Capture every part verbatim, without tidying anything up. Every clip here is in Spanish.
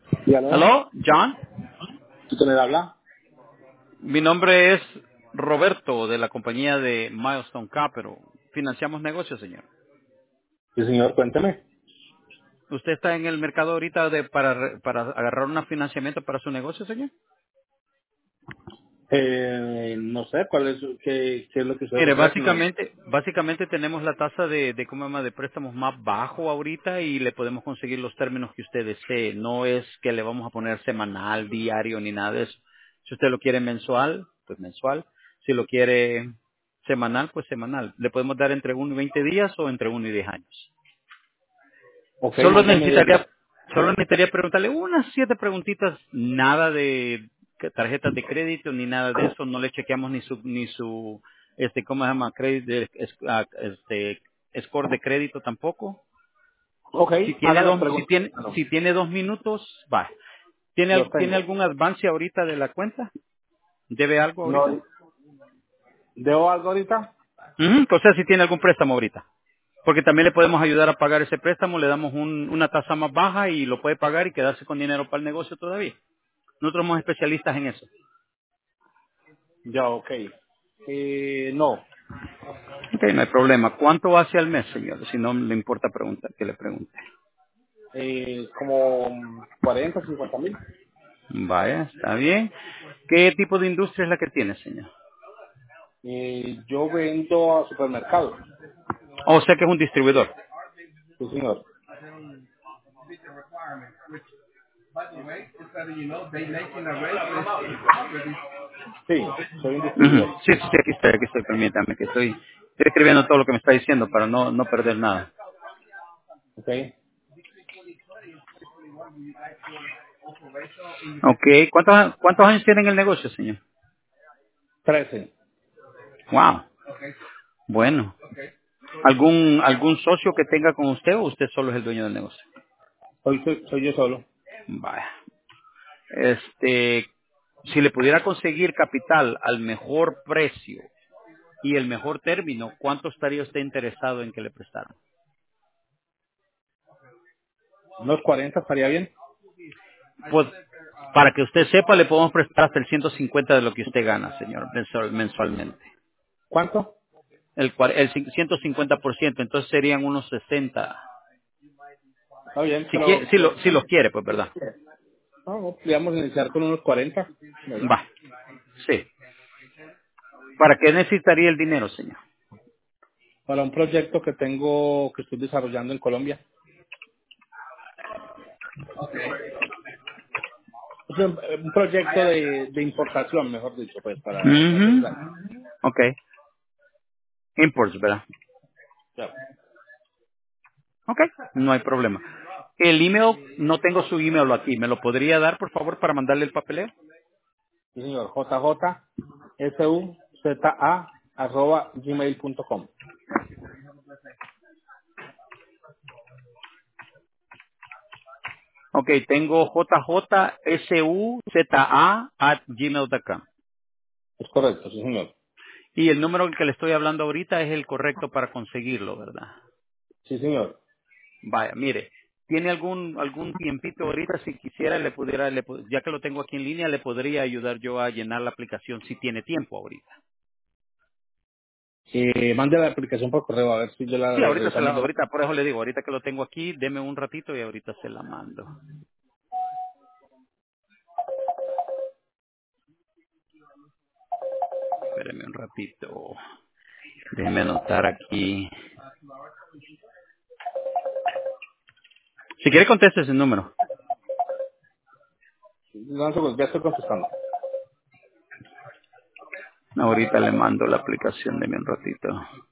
Sí, aló. Hello, John. ¿Tú quién le habla? Mi nombre es Roberto de la compañía de Milestone Capital. Financiamos negocios, señor. Sí, señor, cuénteme. ¿Usted está en el mercado ahorita de, para, re- para agarrar un financiamiento para su negocio, señor? Eh, no sé, ¿cuál es, qué, qué es lo que ustedes Mire, ofrecen? No. básicamente, básicamente tenemos la tasa de, de, ¿cómo se llama?, de préstamos más bajo ahorita y le podemos conseguir los términos que usted desee. No es que le vamos a poner semanal, diario, ni nada de eso. Si usted lo quiere mensual, pues mensual. Si lo quiere semanal, pues semanal. Le podemos dar entre uno y veinte días o entre uno y diez años. Ok, Solo mándame el... necesitaría, solo necesitaría preguntarle unas siete preguntitas, nada de que- tarjetas de crédito ni nada de eso, no le chequeamos ni su, ni su, este, ¿cómo se llama? Crédito, es- ah, este, score de crédito tampoco. Ok, Si tiene haga las dos, si preguntas. tiene, Ah, no, si tiene dos minutos, va. ¿Tiene, los al- tiene tengo. algún avance ahorita de la cuenta? ¿Debe algo ahorita? No, ¿debo algo ahorita? Ujú, o sea, si tiene algún préstamo ahorita. Porque también le podemos ayudar a pagar ese préstamo, le damos un- una tasa más baja y lo puede pagar y quedarse con dinero para el negocio todavía. Nosotros somos especialistas en eso. Ya, ok. Eh, no, Ok, no hay problema. ¿Cuánto hace al mes, señor? Si no le importa preguntar, que le pregunte. eh, como cuarenta, cincuenta mil. Vaya, está bien. ¿Qué tipo de industria es la que tiene, señor? Eh, yo vendo a supermercados. O sea que es un distribuidor. Sí, señor. Sí, soy un Ujú. distribuidor. Sí, sí, sí, aquí estoy, aquí estoy, permítame, que estoy, estoy escribiendo todo lo que me está diciendo para no, no perder nada. Ok, Ok, ¿cuántos, cuántos años tiene en el negocio, señor? trece. Wow, bueno. ¿Algún, algún socio que tenga con usted o usted solo es el dueño del negocio? Soy, soy, soy yo solo. Vaya. Este, si le pudiera conseguir capital al mejor precio y el mejor término, ¿cuánto estaría usted interesado en que le prestaran? Unos cuarenta estaría bien. Pues, para que usted sepa, le podemos prestar hasta el ciento cincuenta de lo que usted gana, señor, mensual- mensualmente. ¿Cuánto? El, cua- el cin- ciento cincuenta por ciento, entonces serían unos sesenta. Está bien, Si, quiere, pero si, lo, si los quiere, pues, ¿verdad? no, no, podríamos iniciar con unos cuarenta. Va, sí. ¿Para qué necesitaría el dinero, señor? Para un proyecto que tengo, que estoy desarrollando en Colombia. Es un, un proyecto de, de importación, mejor dicho, pues, para, para ser Mhm. exacto. Ok. Imports, ¿verdad? Ya. Ok, no hay problema. El email, no tengo su email aquí. ¿Me lo podría dar, por favor, para mandarle el papeleo? Sí, señor. J J S U Z A arroba gmail punto com. Ok, tengo jjsuzA at gmail punto com. Es correcto, sí, señor. Y el número al que le estoy hablando ahorita es el correcto para conseguirlo, ¿verdad? Sí, señor. Vaya, mire, ¿tiene algún algún tiempito ahorita? Si quisiera, le pudiera, le pu- ya que lo tengo aquí en línea, le podría ayudar yo a llenar la aplicación si tiene tiempo ahorita. Eh, mande la aplicación por correo, a ver si yo la, Sí, la ahorita se la, revisamos. De... ahorita, por eso le digo, ahorita que lo tengo aquí, deme un ratito y ahorita se la mando. Espéreme un ratito. Déjeme anotar aquí. Si quiere, conteste ese número. No, no, pues, ya estoy contestando. Ahorita le mando la aplicación, déme un ratito.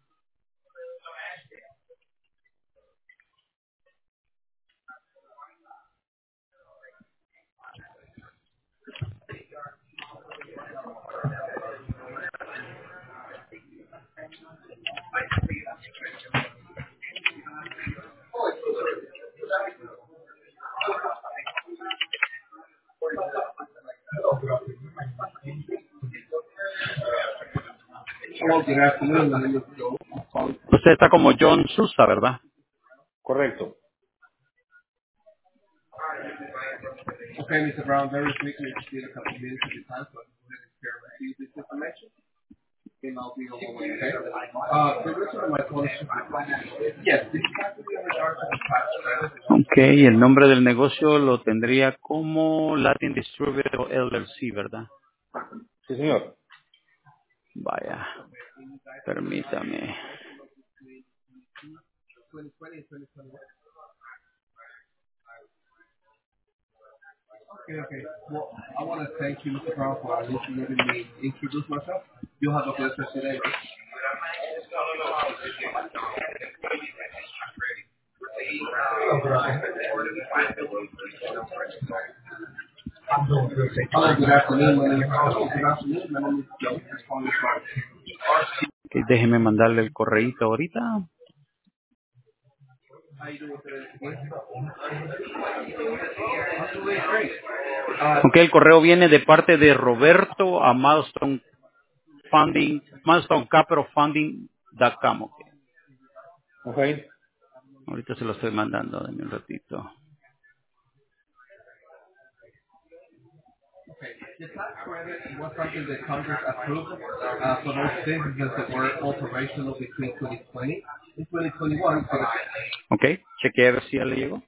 Usted está como John Sousa, ¿verdad? Correcto. Okay, mister Brown, very quickly, just need a couple of minutes of your time, so I can go ahead and share with you this information. And I'll be on my way, okay? Uh, the reason of my call is to- yes, this has to be in regards to the tax credit. Ok, el nombre del negocio lo tendría como Latin Distributor L L C, ¿verdad? Sí, señor. Vaya, permítame. twenty twenty and twenty twenty-one. Okay, okay. Well, I want to thank you, mister Brown, for letting me introduce myself. You have a blessed rest of your day. Hello, good afternoon. My name is Hello, good afternoon. My name is Joe. This phone is from- Ok, déjeme mandarle el correíto ahorita. How you doing today? I'm doing great. Uh, Ok, el correo viene de parte de Roberto a Milestone Funding, Milestone Capital Funding punto com. Ok. okay. Ahorita se lo estoy mandando, denme un ratito. The tax credit was something that Congress approved uh, for those businesses that were operational between twenty twenty and twenty twenty-one. So, Ok, chequeé a ver si ya le llegó.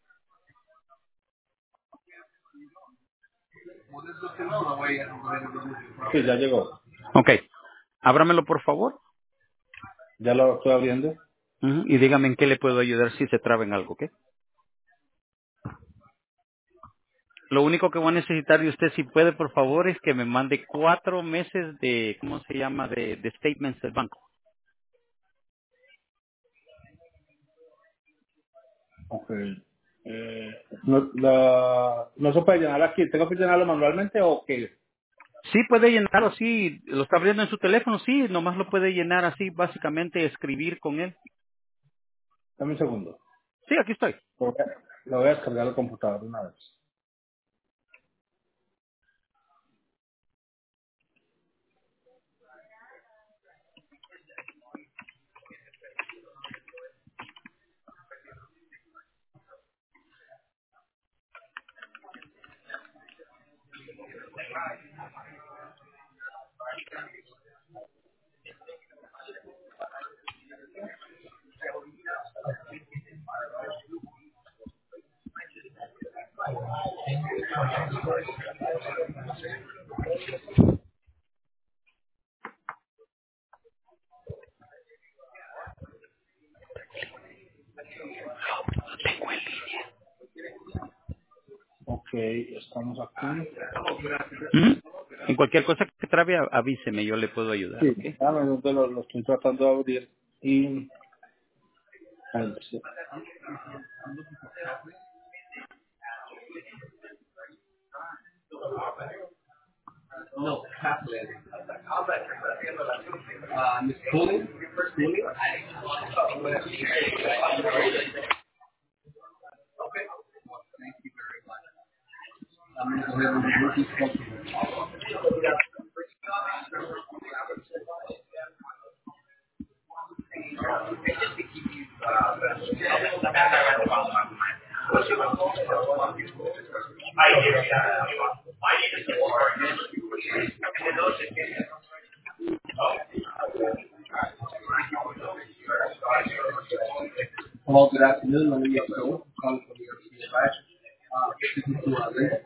well, this is good to know. That way I can go ahead and remove it from- Sí, ya llegó. Ok, ábramelo por favor. Ya lo estoy abriendo. Ujú, y dígame en qué le puedo ayudar si se traba en algo, ¿ok? Lo único que voy a necesitar de usted, si puede, por favor, es que me mande cuatro meses de, ¿cómo se llama?, de, de statements del banco. Ok. Eh, no, la, no se puede llenar aquí. ¿Tengo que llenarlo manualmente o qué? Sí, puede llenarlo así, lo está abriendo en su teléfono, sí, nomás lo puede llenar así, básicamente escribir con él. Dame un segundo. Sí, aquí estoy. Lo voy a, lo voy a descargar al computador de una vez. Ok, estamos aquí. Ujú. En cualquier cosa que trabe, a- avíseme, yo le puedo ayudar, Sí, ¿ok? dame, yo te lo, lo estoy tratando de abrir. Y... ahí, sí. No, Kaplan. Uh, Miss Cooling? Cooling? I'm going to go ahead and remove this customer. Hello, good afternoon. My name is Joe. I'm calling from the R C A. Uh, speaking to uh, Linda.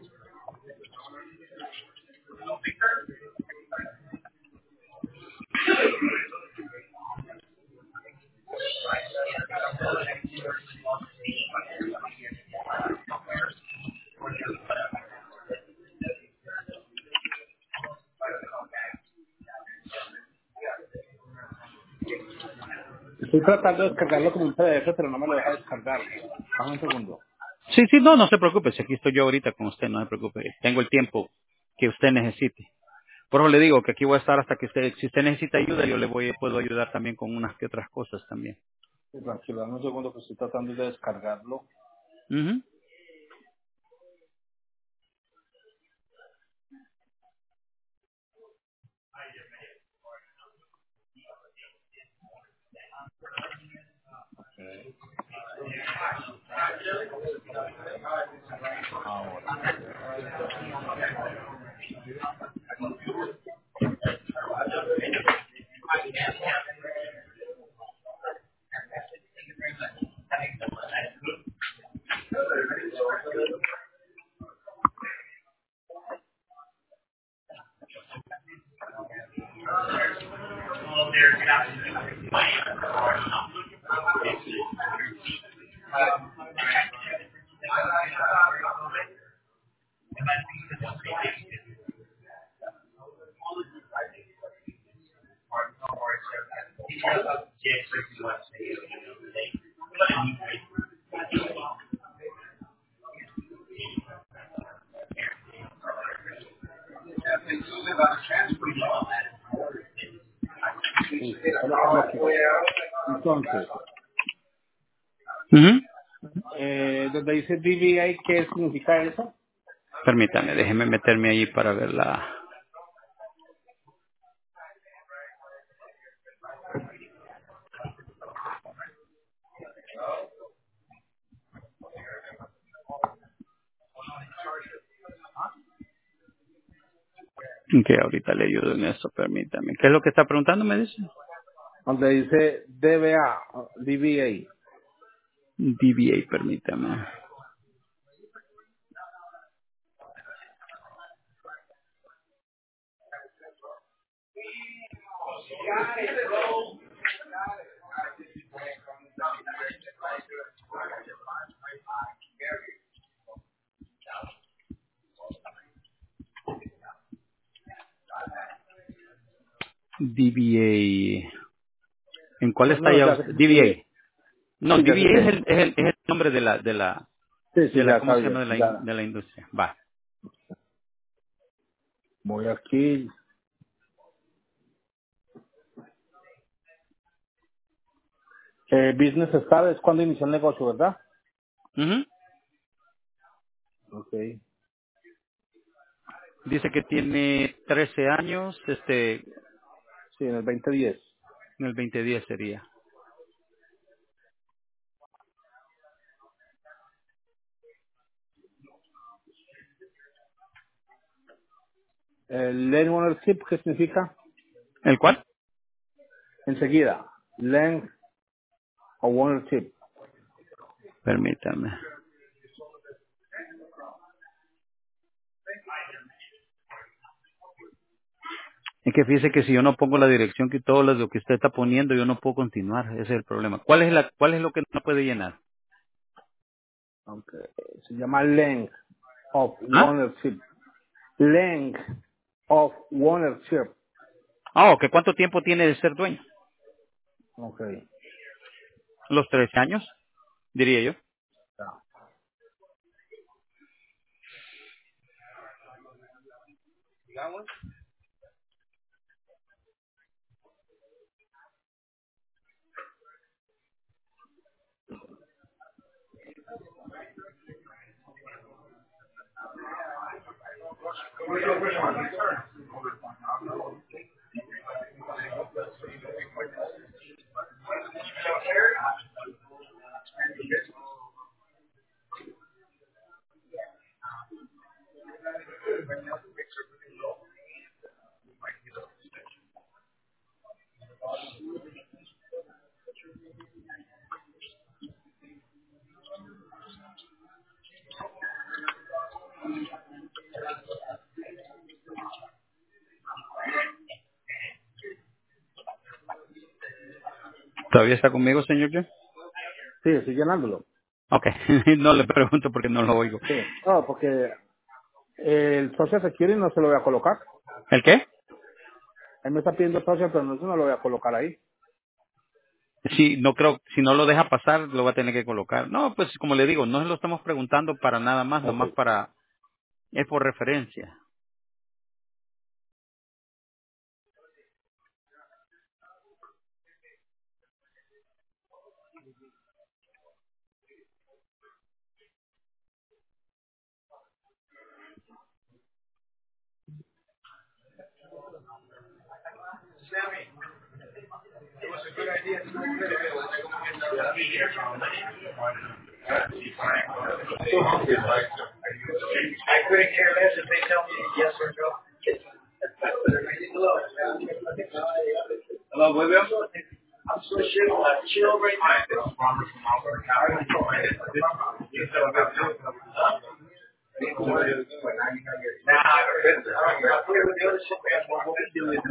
Estoy tratando de descargarlo como un P D F, pero no me lo deja descargar. Dame un segundo. Sí, sí, no, no se preocupe, si aquí estoy yo ahorita con usted, no se preocupe. Tengo el tiempo que usted necesite. Por eso le digo que aquí voy a estar hasta que usted, si usted necesita ayuda, yo le voy, puedo ayudar también con unas que otras cosas también. Sí, tranquilo, dame un segundo que estoy tratando de descargarlo. Ujú. Ok. Ahora. Sí, es lo que tengo aquí. Entonces, Ujú. eh, donde dice D B A, ¿qué significa eso? Permítame, déjeme meterme ahí para ver la... Que ahorita le ayudo en eso, permítame. ¿Qué es lo que está preguntando, me dice? Donde dice D B A, D B A. D B A, permítame. D B A. ¿En cuál No, está no, ya ya sé usted? que D B A. sí, No, ya sé D B A es que. el, es el, es el nombre de la, de la, Sí, de sí, la, ya ¿cómo está se llama? bien. De la, in- Ya. de la industria. Va. Voy aquí. Eh, business Start es cuando inició el negocio, ¿verdad? Ujú. Ok. Dice que tiene trece años, este, Sí, en el veinte diez. en el veinte diez sería. El Lane Ownership, ¿qué significa? ¿El cuál? Enseguida. Lane o Ownership. Permítame. Es que fíjese que si yo no pongo la dirección que todo lo que usted está poniendo, yo no puedo continuar. Ese es el problema. ¿Cuál es la, cuál es lo que no puede llenar? Okay. Se llama Length of ¿Ah? Ownership. Length of Ownership. Ah, que ¿cuánto tiempo tiene de ser dueño? Ok. Los trece años, diría yo. Ya. ¿Todavía está conmigo, señor John? Sí, estoy llenándolo. Ok, no le pregunto porque no lo oigo. Sí. No, porque el Social Security no se lo voy a colocar. ¿El qué? Él me está pidiendo Social, pero no se lo voy a colocar ahí. Si no creo, si no lo deja pasar, lo va a tener que colocar. No, pues como le digo, no se lo estamos preguntando para nada más, Ok. nomás para, es por referencia. I couldn't care less if they tell me yes or no. Hello, William. I'm so chill, uh, chill right now. This is Robert from Albert County. Nah, I put it with the other shit, man. What we do is,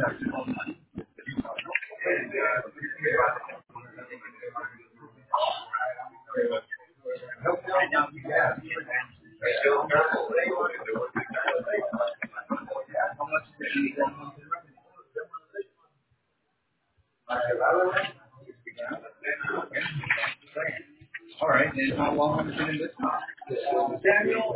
all right, and how long have you been in this one? Daniel,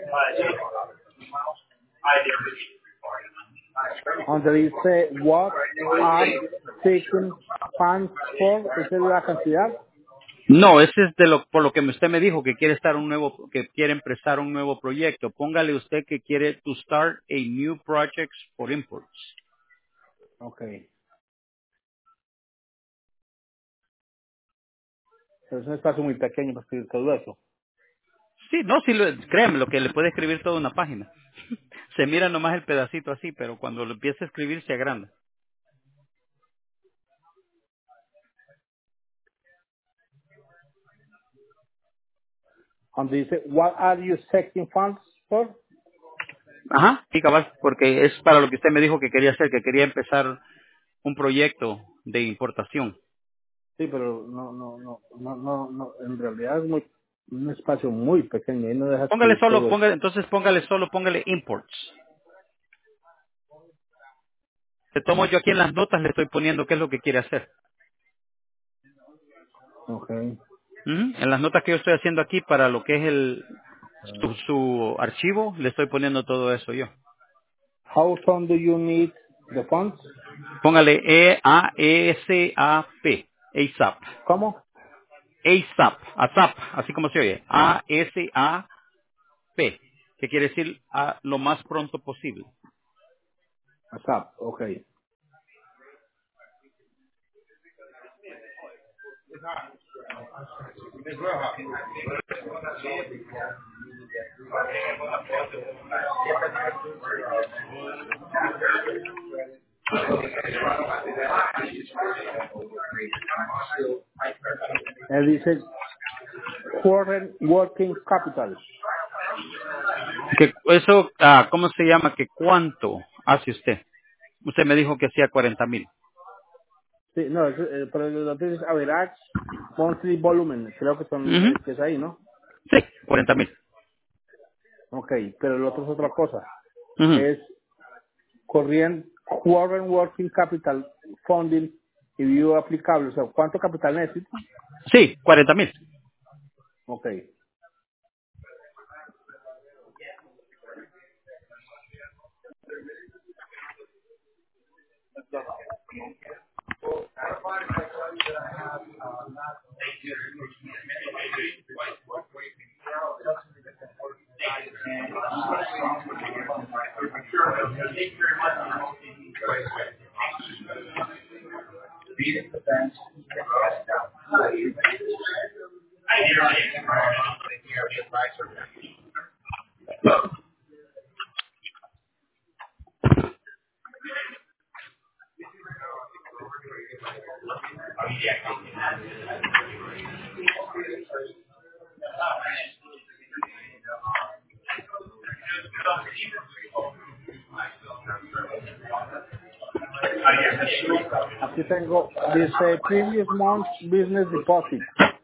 Donde dice what are taking funds for, esa es la cantidad. No, ese es de lo por lo que usted me dijo que quiere estar un nuevo que quiere empezar un nuevo proyecto. Póngale usted que quiere to start a new project for imports. Okay. Pero es un espacio muy pequeño para escribir todo eso. Sí, no, sí, lo, créeme, lo que le puede escribir toda una página. Se mira nomás el pedacito así, pero cuando lo empieza a escribir se agranda. Donde dice what are you taking funds for? Ajá, sí, cabal, porque es para lo que usted me dijo que quería hacer, que quería empezar un proyecto de importación. Sí, pero no, no, no, no, no, no, en realidad es muy, un espacio muy pequeño, ahí no deja Póngale escribir solo, todo eso. póngale, entonces póngale solo, póngale imports. Te tomo yo aquí en las notas, le estoy poniendo qué es lo que quiere hacer. Okay. Ujú, en las notas que yo estoy haciendo aquí para lo que es el su, su archivo, le estoy poniendo todo eso yo. How soon do you need the funds? Póngale E A S A P, ASAP. ¿Cómo? ASAP, ASAP, así como se oye. A S A P, que quiere decir a lo más pronto posible. ASAP, okay. Él dice current working capital. Que eso, ah, ¿cómo se llama? Que cuánto hace usted. Usted me dijo que hacía cuarenta mil. Sí, no, es, eh, pero lo otro es average monthly volumen, creo que son, Ujú. es que es ahí, ¿no? Sí, cuarenta mil. Okay, pero lo otro es otra cosa. Ujú. Es corriente, current working capital funding y view aplicable, o sea, ¿cuánto capital necesito? Sí, cuarenta mil. Okay. Aquí tengo, dice previous month business deposit.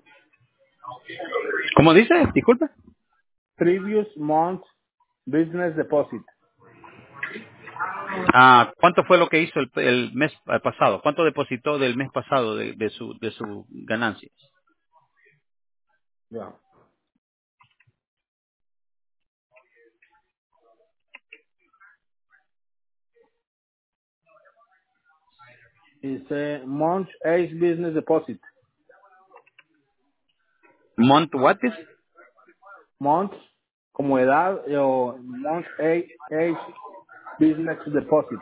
¿Cómo dice? Disculpe. Previous month business deposit. Ah, ¿cuánto fue lo que hizo el, el mes eh, pasado? ¿Cuánto depositó del mes pasado de, de su de su ganancias? Ya. Dice month age business deposit. Month what is? Month como edad eh, o month age, age business deposit.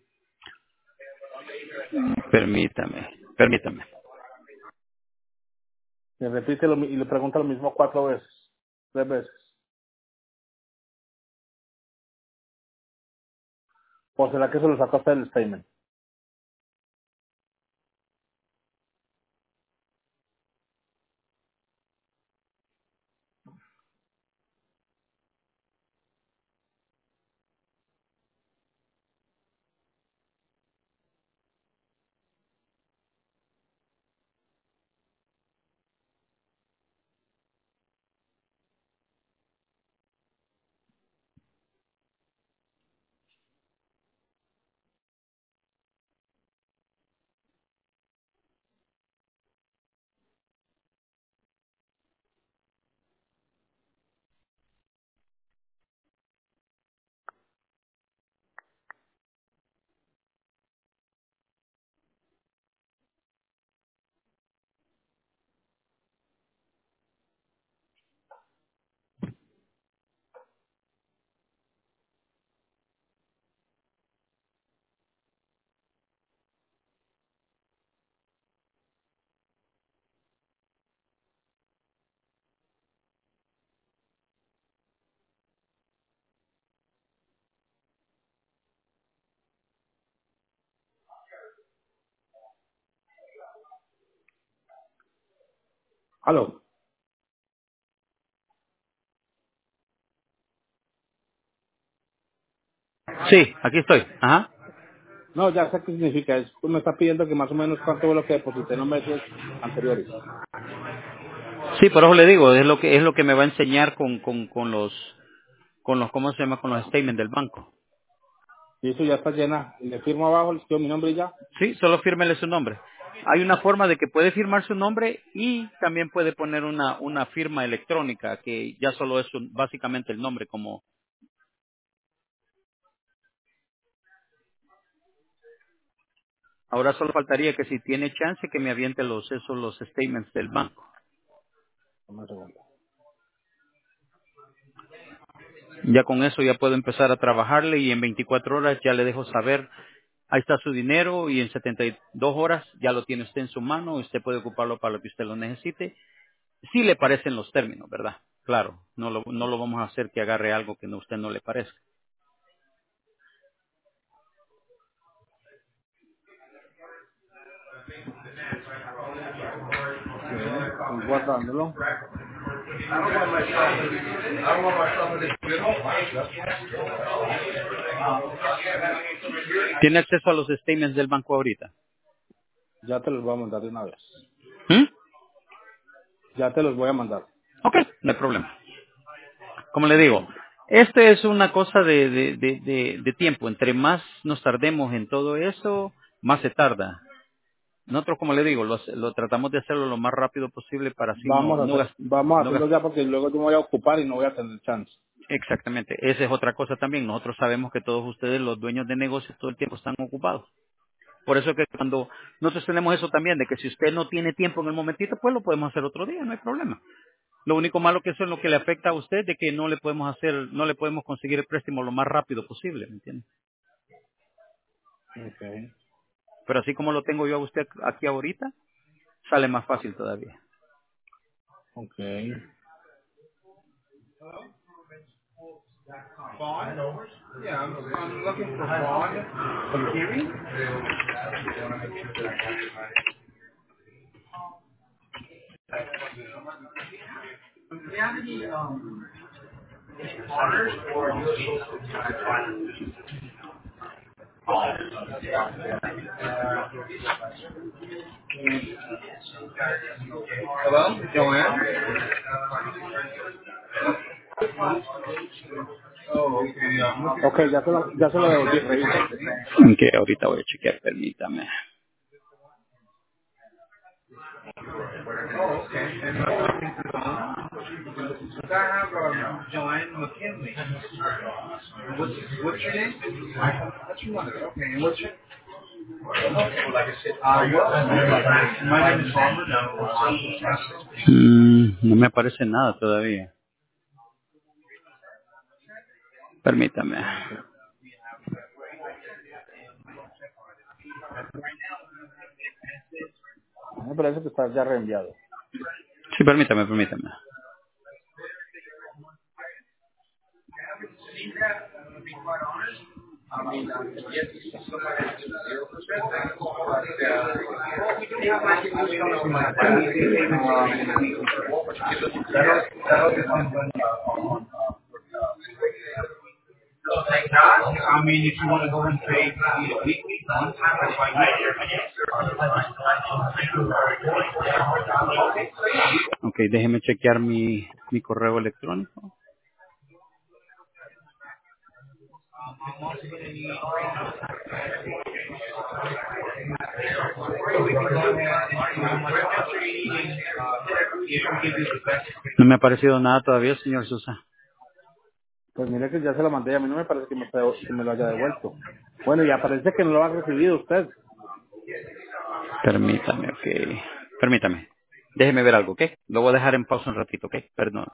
Permítame, permítame. Le repite lo, mi- y le pregunta lo mismo cuatro veces, tres veces. ¿O será que se lo sacó hasta el statement? ¿Aló? Sí, aquí estoy. Ajá. No, ya sé qué significa. Es, me está pidiendo que más o menos cuánto fue lo que deposité en los meses anteriores. Sí, por eso le digo, es lo que es lo que me va a enseñar con con con los con los ¿cómo se llama? Con los statements del banco. Y eso ya está llena. Y le firmo abajo, le escribo mi nombre y ya. Sí, solo fírmele su nombre. Hay una forma de que puede firmar su nombre y también puede poner una una firma electrónica que ya solo es un- básicamente el nombre como. Ahora solo faltaría que si tiene chance que me aviente los esos los statements del banco. Dame un segundo. Ya con eso ya puedo empezar a trabajarle y en veinticuatro horas ya le dejo saber, ahí está su dinero y en setenta y dos horas ya lo tiene usted en su mano, usted puede ocuparlo para lo que usted lo necesite. Si le parecen los términos, ¿verdad? Claro, no lo, no lo vamos a hacer que agarre algo que no, usted no le parezca. Ok, estoy guardándolo. I don't want myself to be, I don't want myself to be, ¿Tiene acceso a los statements del banco ahorita? Ya te los voy a mandar de una vez. ¿Mm? Ya te los voy a mandar. Ok, no hay problema. Como le digo, esto es una cosa de, de, de, de, de tiempo. Entre más nos tardemos en todo eso, más se tarda. Nosotros, como le digo, lo, lo tratamos de hacerlo lo más rápido posible para así no, Vamos a no, hacer, gas- vamos a no hacerlo gas- ya porque luego yo me voy a ocupar y no voy a tener chance. Exactamente. Esa es otra cosa también. Nosotros sabemos que todos ustedes, los dueños de negocios, todo el tiempo están ocupados. Por eso que cuando nosotros tenemos eso también, de que si usted no tiene tiempo en el momentito, pues lo podemos hacer otro día, no hay problema. Lo único malo que eso es lo que le afecta a usted, de que no le podemos hacer, no le podemos conseguir el préstamo lo más rápido posible, ¿me entiende? Ok, Pero así como lo tengo yo a usted aquí ahorita, sale más fácil todavía. ok. Vaughn? Yeah, I'm, I'm looking for Vaughn from Kiwi. Do you have any, um, honors or hello, Joanne? Oh, okay, yeah, I'm looking Ok, ya se lo, ya se lo devolví, revisa. Que ahorita voy a chequear, permítame. oh, okay. And I'm looking for Vaughn. I have, um, Joanne McKinley. What's, what's your name? What's your mother? Okay, and what's your Uh, well, my name is Robert. Mm, no me aparece nada todavía. Permítame. Me parece que está ya reenviado. Sí, permítame, permítame. I mean, if you want to go and pay either weekly, one time, or bi-weekly. Ok, déjeme chequear mi, mi correo electrónico. No me ha aparecido nada todavía, señor Sosa. Pues mire que ya se lo mandé, a mí no me parece que me, que me lo haya devuelto. Bueno, y aparece que no lo ha recibido usted. Permítame, ok. Permítame. Déjeme ver algo, ¿ok? Lo voy a dejar en pausa un ratito, ¿ok? Perdón.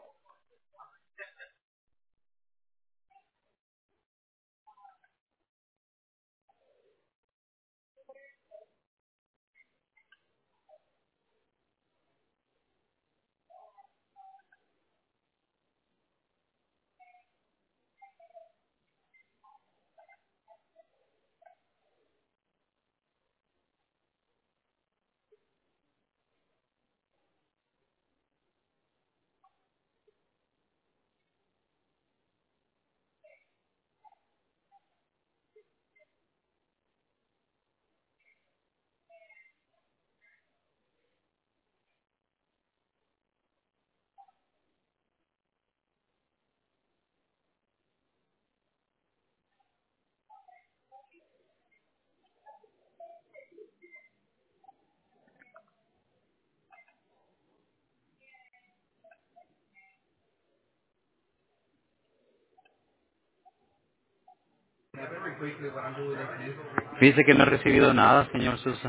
Dice que no he recibido nada, señor Sosa.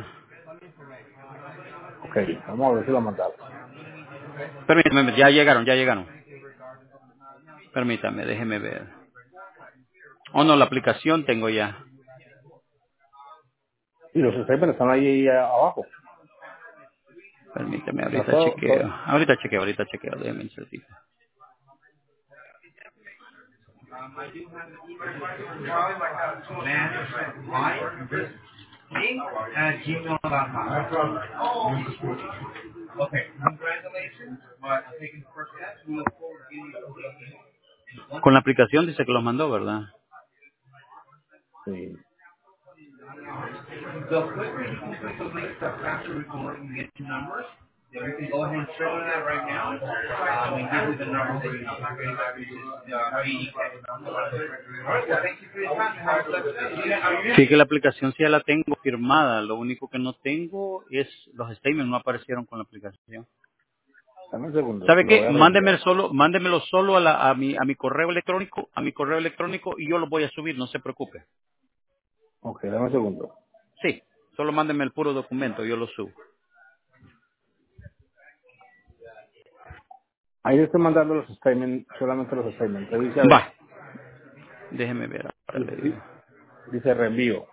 Ok, vamos a ver si lo mandaron. Permítame, ya llegaron, ya llegaron. Permítame, déjeme ver. Oh, no, la aplicación tengo ya. Y los statements están ahí eh, abajo. Permítame, O sea, ahorita todo, chequeo. todo. Ahorita chequeo, ahorita chequeo. Déjeme un segundito. At gmail dot com. Okay, congratulations. But I'm taking the first steps. We look forward to getting you. Con la aplicación dice que los mandó, ¿verdad? Sí. The quicker you complete the link, the faster we can work and get you numbers. Yeah, we can go ahead and show that right now. Um, and give you the numbers that you need. Uh, eighty K. All right, well, thank you for your time. Have a blessed day. Are you Sí que la aplicación sí ya la tengo firmada. Lo único que no tengo es los statements, no aparecieron con la aplicación. Dame un segundo, ¿Sabe se lo voy qué? a Mándeme reenviar. solo, mándemelo solo a, la, a mi a mi correo electrónico, a mi correo electrónico y yo lo voy a subir, no se preocupe. Ok, dame un segundo. Sí, solo mándeme el puro documento, yo lo subo. Ahí le estoy mandando los statements, solamente los statements. Revise a ver. Va, déjeme ver, ahora le Dice, digo. di- dice reenvío.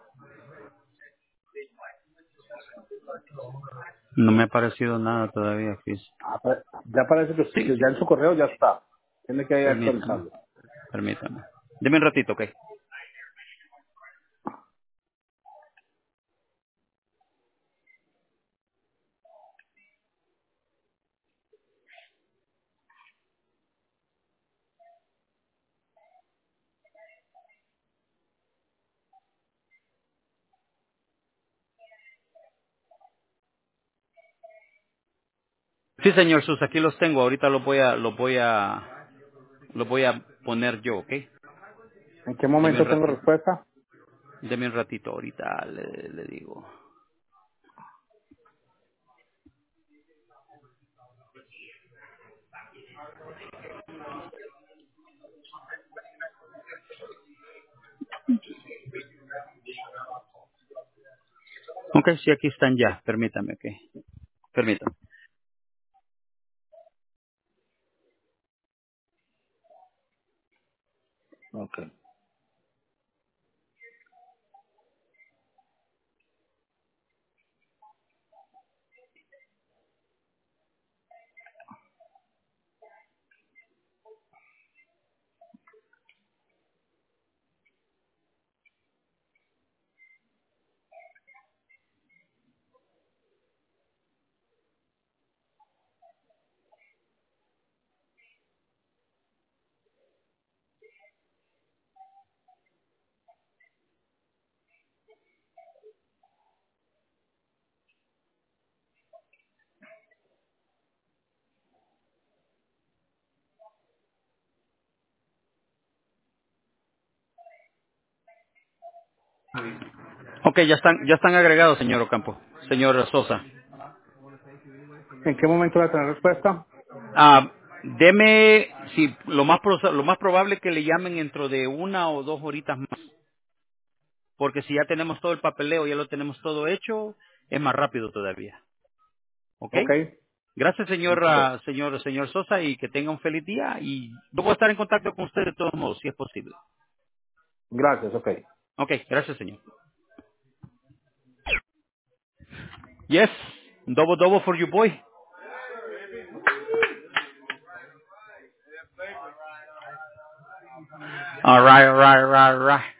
No me ha aparecido nada todavía, Chris. Ah, pa- ya parece que, Sí, que ya en su correo ya está. Tiene que ir a permítame, actualizarlo. permítame. Deme un ratito, ¿ok? Sí, señor Sus, aquí los tengo. Ahorita los voy a, los voy a, los voy a poner yo, ¿ok? ¿En qué Deme un momento tengo ratito, respuesta? deme un ratito. Ahorita le, le digo. Ok, sí, aquí están ya. Permítame, ¿ok? Permítame. Ok. Ok, ya están, ya están agregados, señor Ocampo, señor Sosa. ¿En qué momento va a tener respuesta? Ah, deme, si lo más pro- lo más probable que le llamen dentro de una o dos horitas más, porque si ya tenemos todo el papeleo, ya lo tenemos todo hecho, es más rápido todavía. ¿Ok? Ok. Gracias, señor, Listo. ah, señor, señor Sosa, y que tenga un feliz día. Y yo voy a estar en contacto con usted de todos modos, si es posible. Gracias, ok. Ok, gracias, señor. Yes, double double for you, boy. All right, all right, all right, all right.